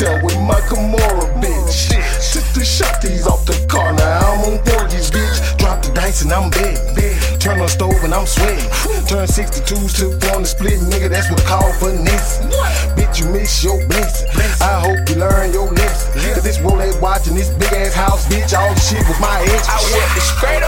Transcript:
shell with my Kimura, bitch. Took the shotties off the car, now I'm on 40s, bitch. Drop the dice and I'm big. Turn on stove and I'm sweating. Turn 62s to on the split, nigga, that's what call finesse. Bitch, you miss your blessing. I hope you learn your lesson. Cause this Rolex watch and this big ass house, bitch, all the shit was my ex. I went straight